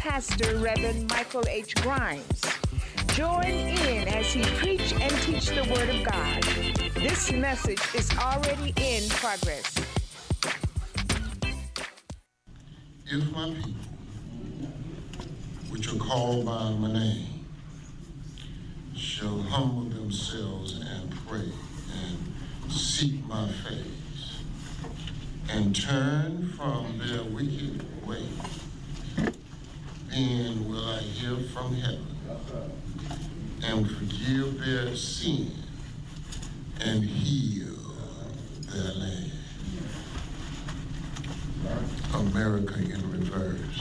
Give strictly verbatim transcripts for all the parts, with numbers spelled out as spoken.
Pastor Reverend Michael H. Grimes. Join in as he preach and teach the Word of God. This message is already in progress. If my people, which are called by my name, shall humble themselves and pray and seek my face and turn from their wicked way, then will I hear from heaven and forgive their sin and heal their land. America in reverse.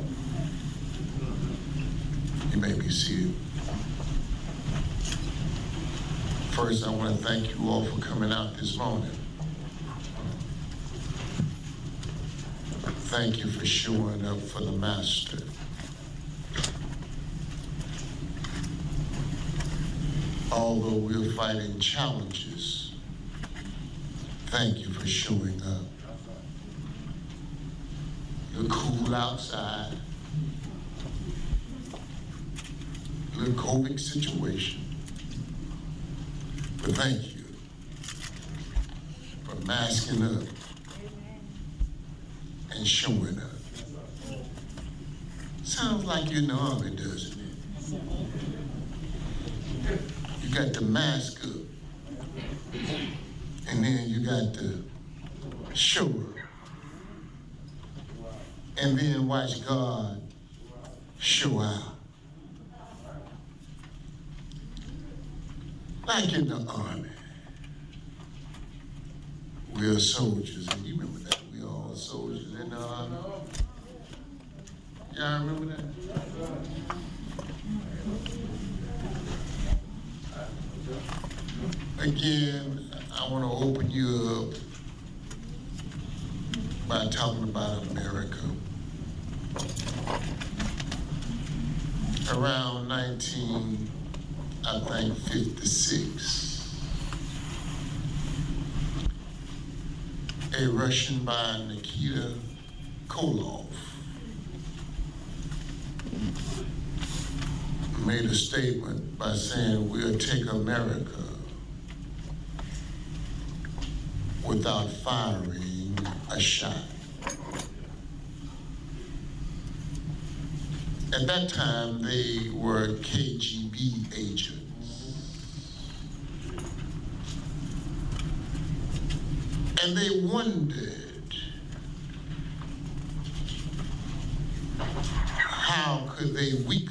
You may be seated. First, I want to thank you all for coming out this morning. Thank you for showing up for the Master. Although we're fighting challenges, thank you for showing up. You're cool outside. Little COVID situation. But thank you for masking up and showing up. Sounds like you're in the army, doesn't it? You got the mask up, and then you got the show up, and then watch God show out. Like in the army, we are soldiers, and you remember that, we are all soldiers in the army. Y'all remember that? Again, I want to open you up by talking about America. Around nineteen, I think, fifty-six, a Russian by Nikita Koloff made a statement by saying, we'll take America without firing a shot. At that time, they were K G B agents. And they wondered, how could they weaken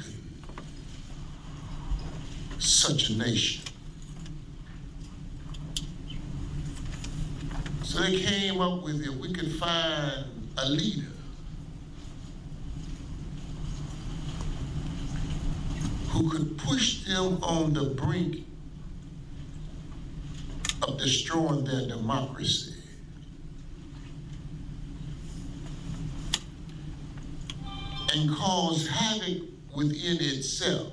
such a nation? So they came up with, if we could find a leader who could push them on the brink of destroying their democracy, and cause havoc within itself,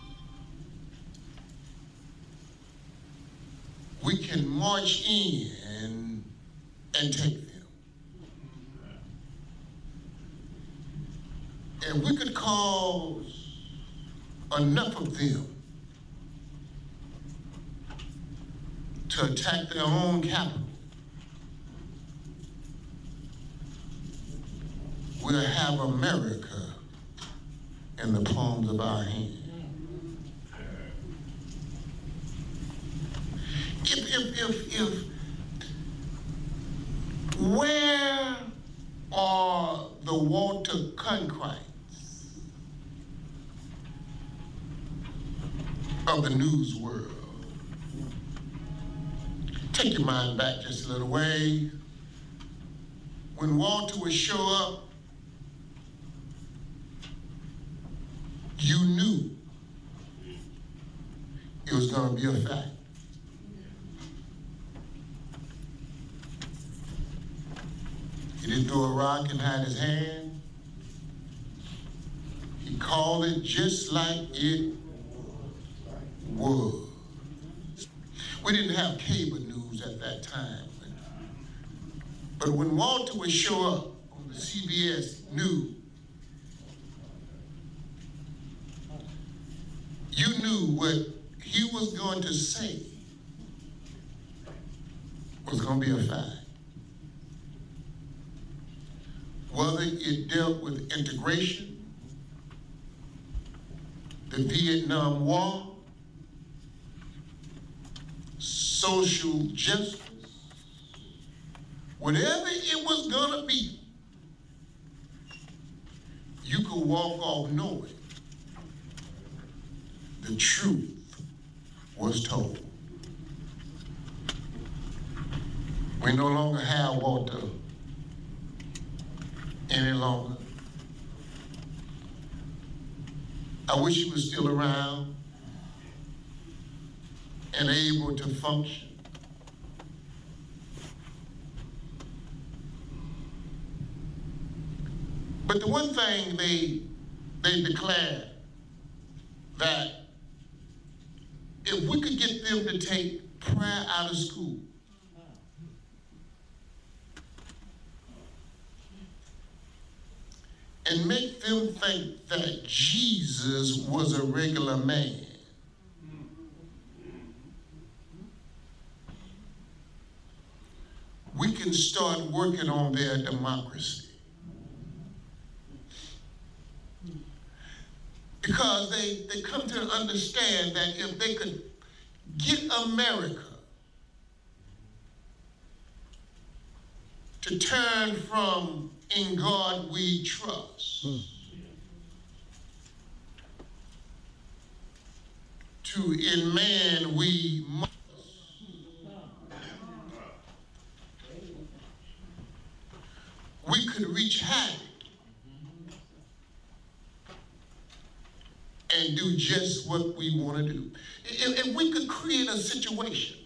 we can march in and take them. And we could cause enough of them to attack their own capital. We'll have America in the palms of our hands. If, if, if, if, where are the Walter Cronkite's of the news world? Take your mind back just a little way. When Walter would show up, you knew it was going to be a fact. He didn't throw a rock and hide his hand. He called it just like it was. We didn't have cable news at that time. But when Walter would show up on the C B S News, you knew what he was going to say was going to be a fact. Whether it dealt with integration, the Vietnam War, social justice, whatever it was going to be, you could walk off knowing the truth was told. We no longer have Walter any longer. I wish he was still around and able to function. But the one thing they, they declared, that if we could get them to take prayer out of school, and make them think that Jesus was a regular man, we can start working on their democracy. Because they, they come to understand that if they could get America to turn from "in God we trust" hmm. to "in man we must," we could reach havoc and do just what we want to do. If, if we could create a situation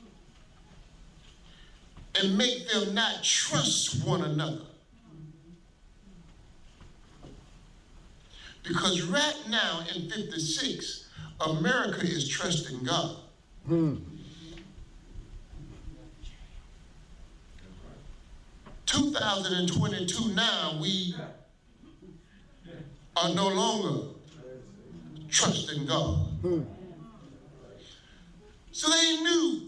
and make them not trust one another. Because right now in fifty-six, America is trusting God. Hmm. two thousand twenty-two now, we are no longer trusting God. Hmm. So they knew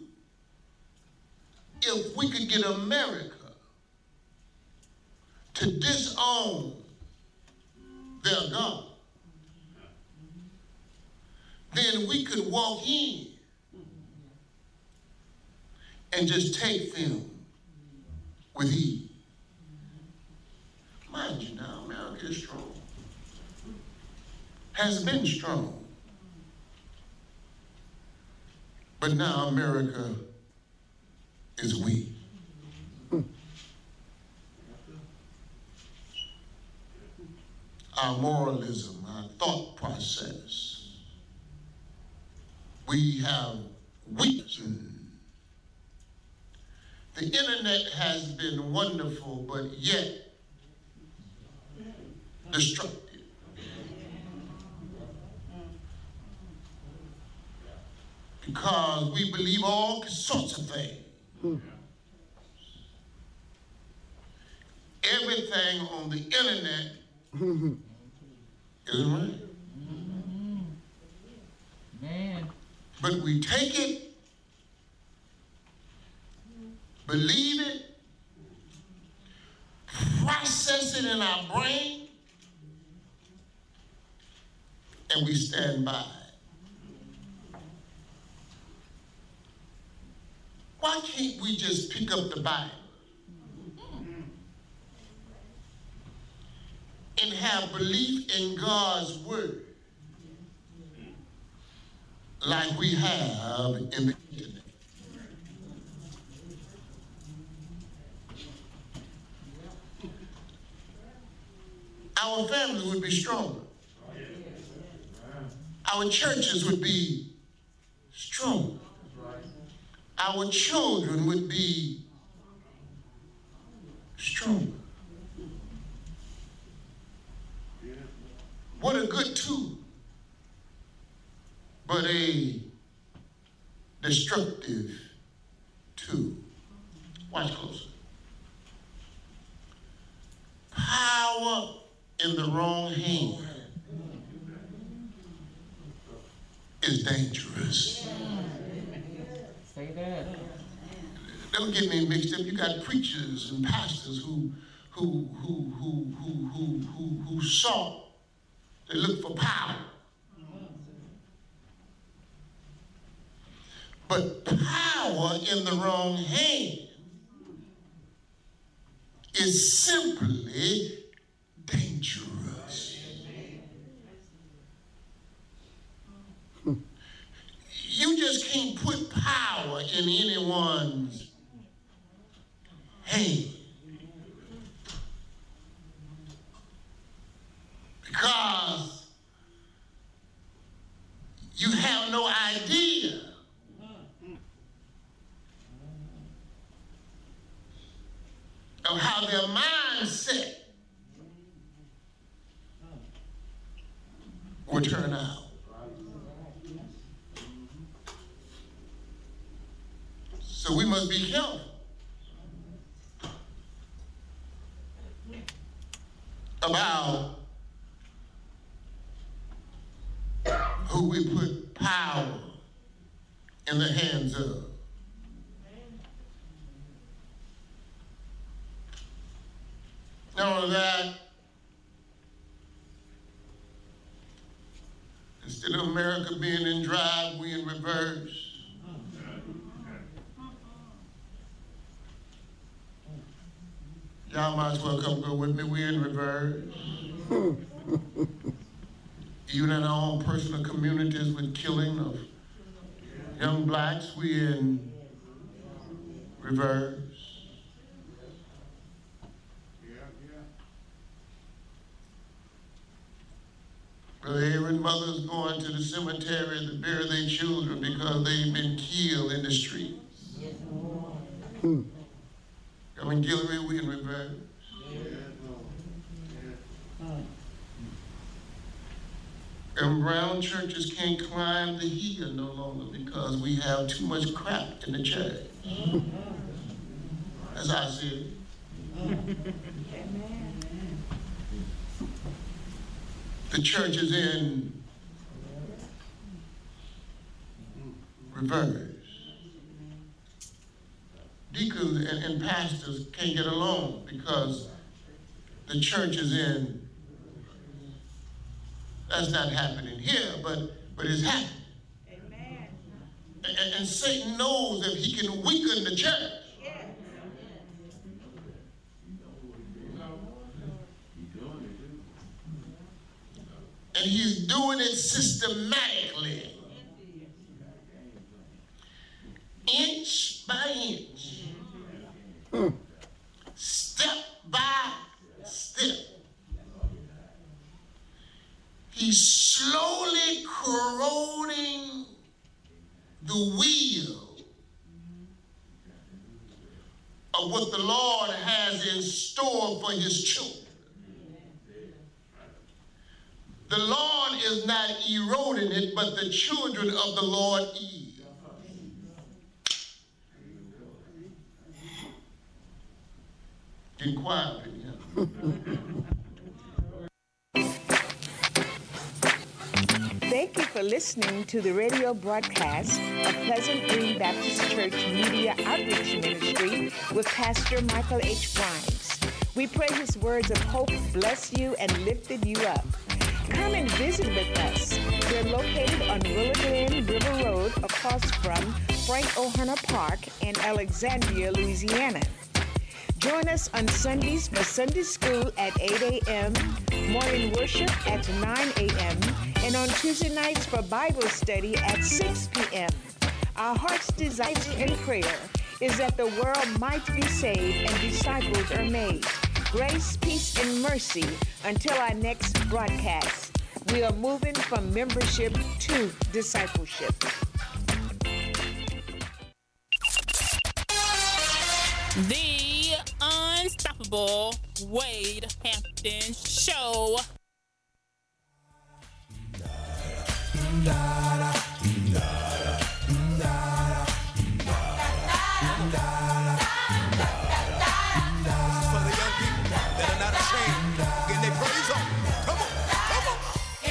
if we could get America to disown their God, then we could walk in and just take them with ease. Mind you now, America is strong, has been strong, but now America is weak. Our moralism, our thought process, we have weakened. The internet has been wonderful, but yet destructive. Because we believe all sorts of things. Hmm. Everything on the internet isn't right. Man. But we take it, believe it, process it in our brain, and we stand by it. Why can't we just pick up the Bible and have belief in God's word like we have in the internet? Our families would be stronger. Our churches would be stronger. Our children would be stronger. What a good tool, but a destructive tool. Watch closely. Power in the wrong hand is dangerous. Say that. Don't get me mixed up. You got preachers and pastors who who who who who who who who sought, they look for power. But power in the wrong hand is simply dangerous. You just can't put power in anyone's hand, because you have no idea of how their mindset will turn out. So we must be careful about who we put power in the hands of. Not only that, instead of America being in drive, we in reverse. Y'all might as well come go with me. We in reverse. Even in our own personal communities with killing of young blacks, we in reverse. Brother Aaron, mothers going to the cemetery to bury their children because they've been killed in the streets. Yes, Lord. I mean, Guillory, we in reverse. And brown churches can't climb the hill no longer because we have too much crap in the church. That's how I see it. The church is in reverse. Deacons and, and pastors can't get along because the church is in. That's not happening here, but but it's happening. Amen. And, and Satan knows if he can weaken the church. Yeah. And he's doing it systematically, inch by inch, step by step. He's slowly corroding the wheel of what the Lord has in store for his children. The Lord is not eroding it, but the children of the Lord is. Get quiet, yeah. Thank you for listening to the radio broadcast of Pleasant Green Baptist Church Media Outreach Ministry with Pastor Michael H. Grimes. We pray his words of hope bless you and lifted you up. Come and visit with us. We're located on Willow Glen River Road across from Frank O'Hara Park in Alexandria, Louisiana. Join us on Sundays for Sunday school at eight a.m., morning worship at nine a.m., and on Tuesday nights for Bible study at six p.m. Our heart's desire and prayer is that the world might be saved and disciples are made. Grace, peace, and mercy until our next broadcast. We are moving from membership to discipleship. The Unstoppable Wade Hampton Show.